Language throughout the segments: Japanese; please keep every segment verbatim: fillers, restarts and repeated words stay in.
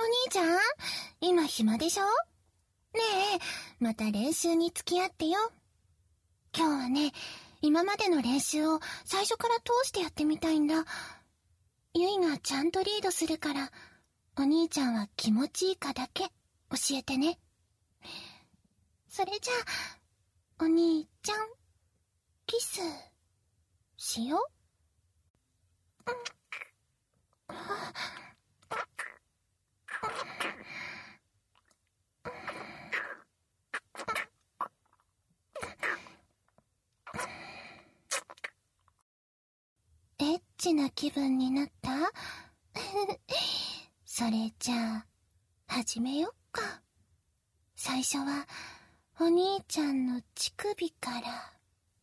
兄ちゃん、今暇でしょ？ねえ、また練習に付き合ってよ。今日はね、今までの練習を最初から通してやってみたいんだ。ゆいがちゃんとリードするから、お兄ちゃんは気持ちいいかだけ教えてね。それじゃあ、お兄ちゃん、キス、しよう？うんエッチな気分になった？それじゃあ、始めよっか。最初は、お兄ちゃんの乳首から。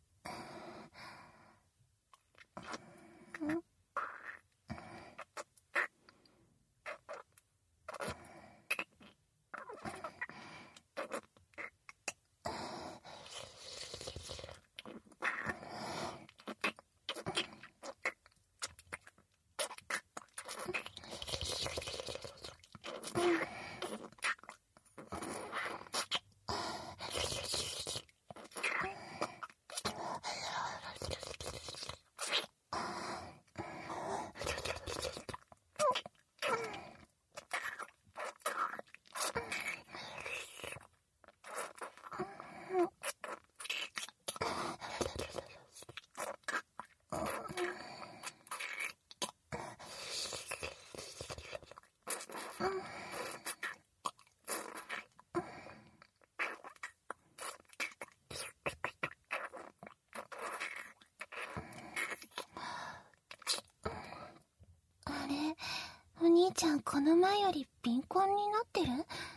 あれ、お兄ちゃんこの前より敏感になってる？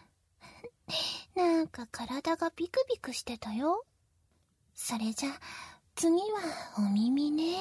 なんか体がビクビクしてたよ。それじゃ、次はお耳ね。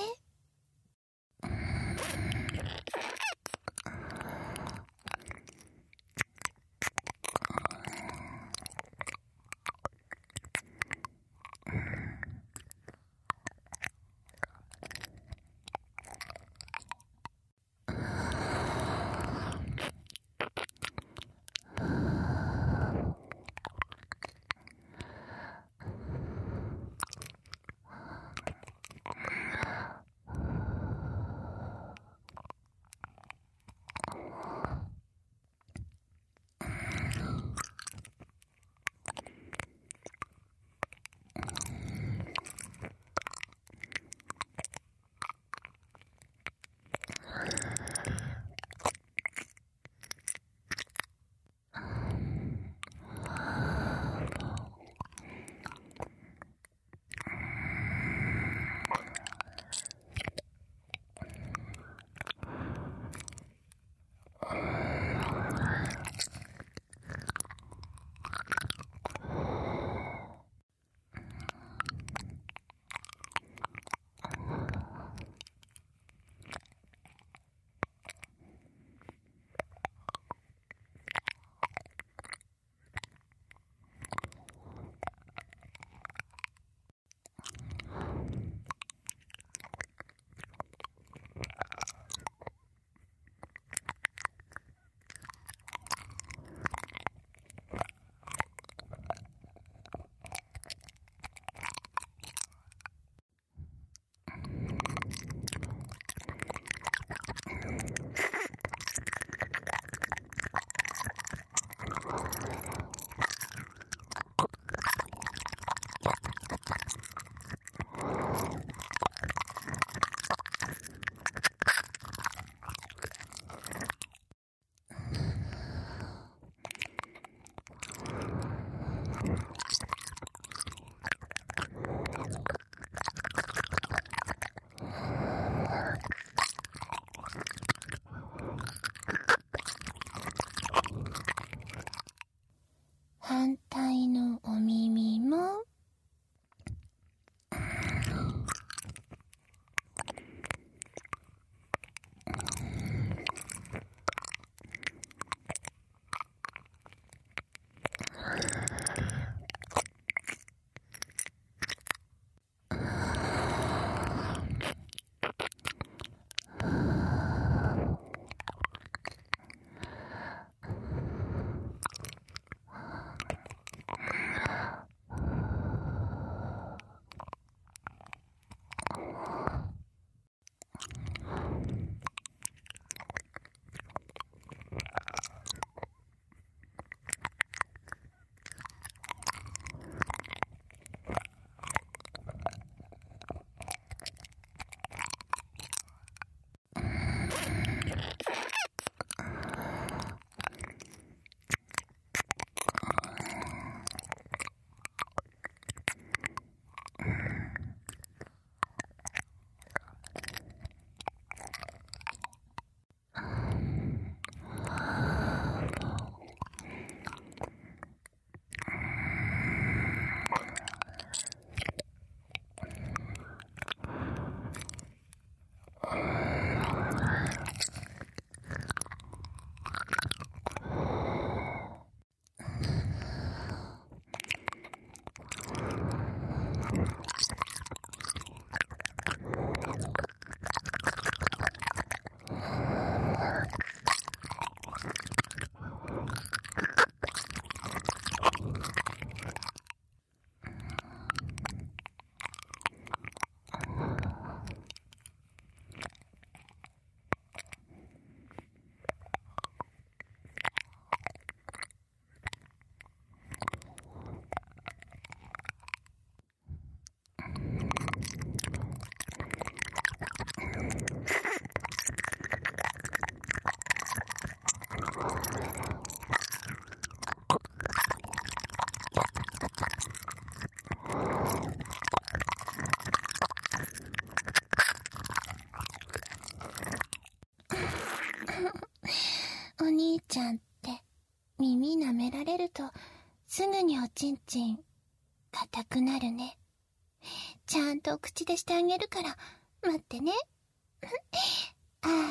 お兄ちゃんって耳舐められるとすぐにおちんちん硬くなるね。ちゃんと口でしてあげるから待ってね。あー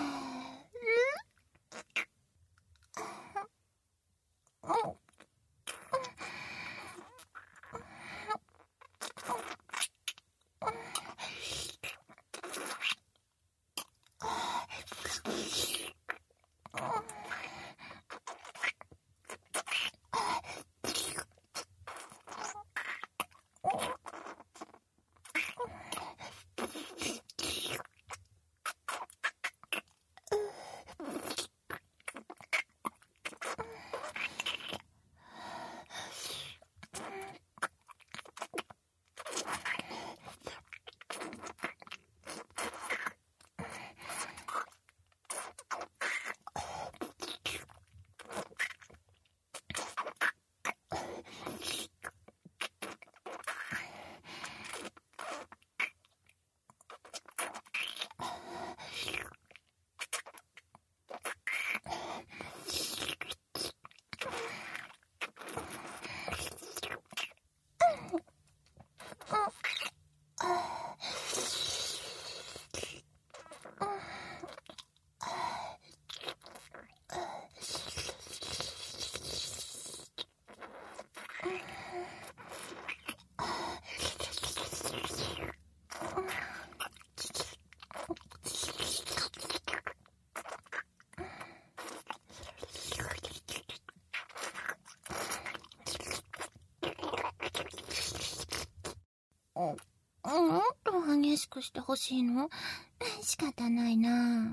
もっと激しくしてほしいの？仕方ないな。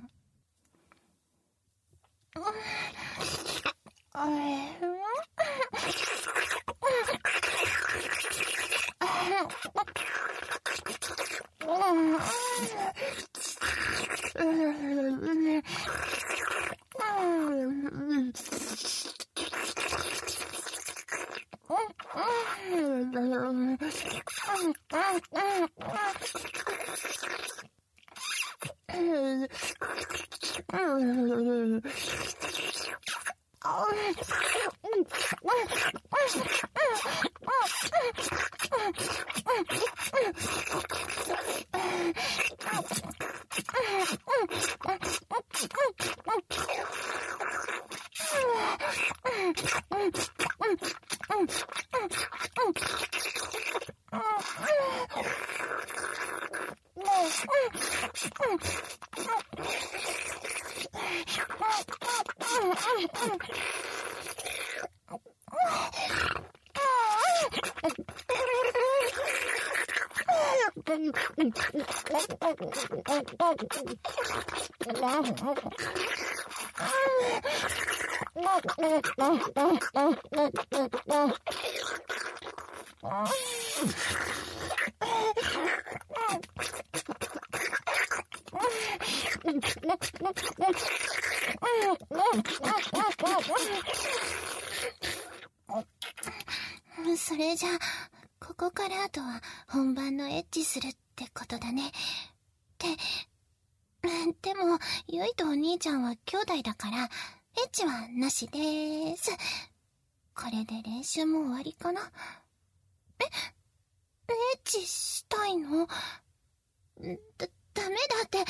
それじゃあここからあとは本番のエッチするってことだね。ってでもゆいとお兄ちゃんは兄弟だからエッチはなしでーす。これで練習も終わりかな。えエッチしたいの？だ、ダメだって。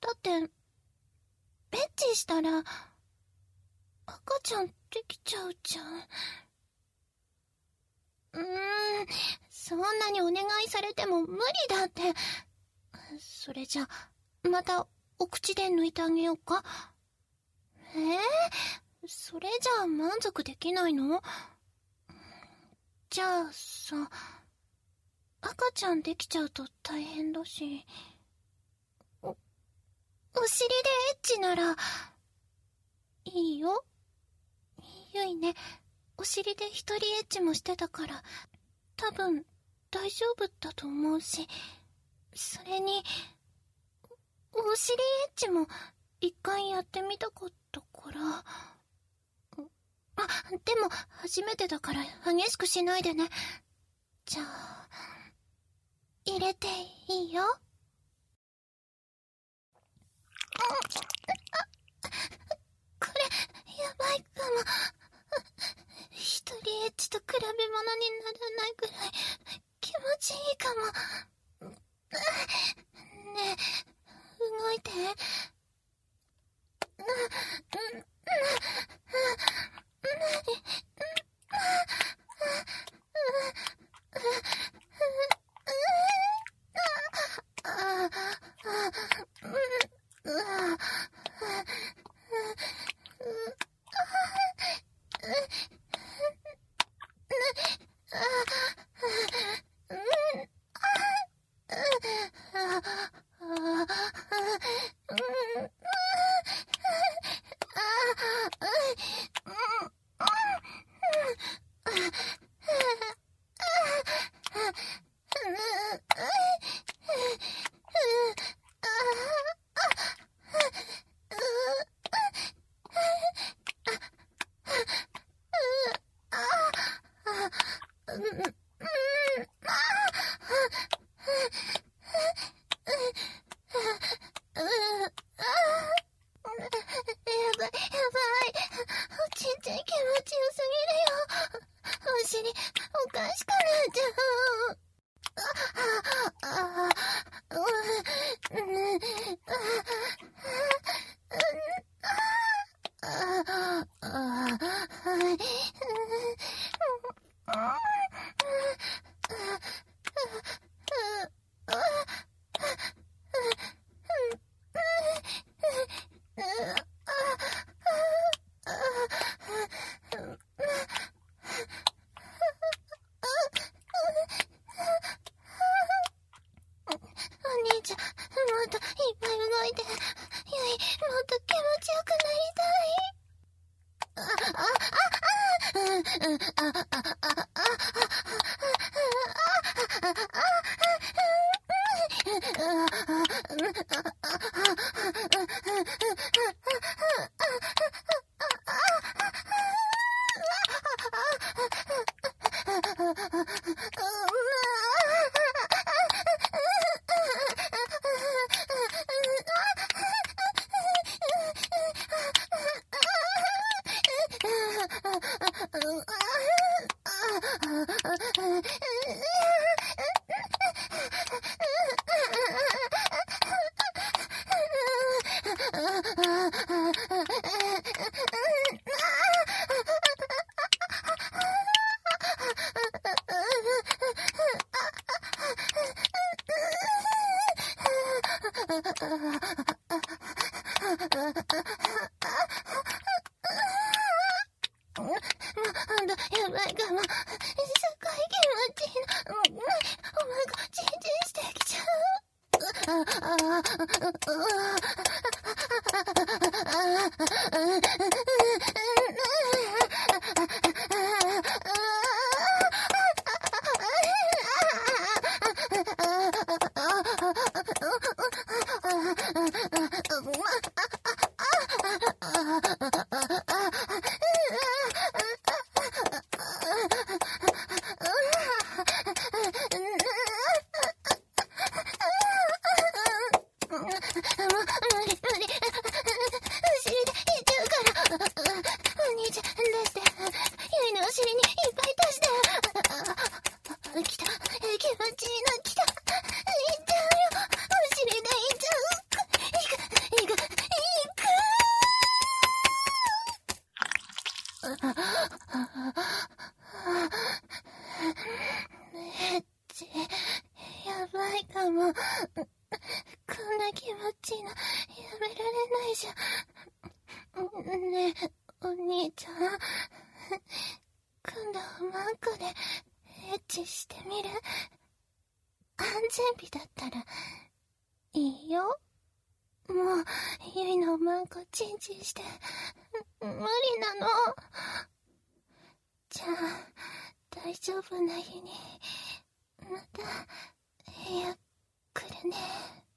だって、エッチしたら、赤ちゃんできちゃうじゃん。うーん、そんなにお願いされても無理だって。それじゃ、またお口で抜いてあげようか。えー、それじゃあ満足できないの？じゃあさ、赤ちゃんできちゃうと大変だし、お、お尻でエッチなら、いいよ。ゆいね、お尻で一人エッチもしてたから、多分大丈夫だと思うし、それに、お尻エッチも一回やってみたかったから。あ、でも初めてだから激しくしないでね。じゃあ、入れていいよ。これ、やばいかも。一人エッチと比べ物にならないくらい気持ちいいかも。ねえ、動いて。やばいかも。すっごい気持ちいいの。お前がチンチンしてきちゃう。無理無理。お尻でいっちゃうから。 エッチ、やばいかも。こんな気持ちの、やめられないじゃん。ねえ、お兄ちゃん。今度はマンコで、エッチしてみる？安全日だったら、いいよ。もう、ゆいのマンコチンチンして、無理なの。じゃあ、大丈夫な日に、また、部屋来るね。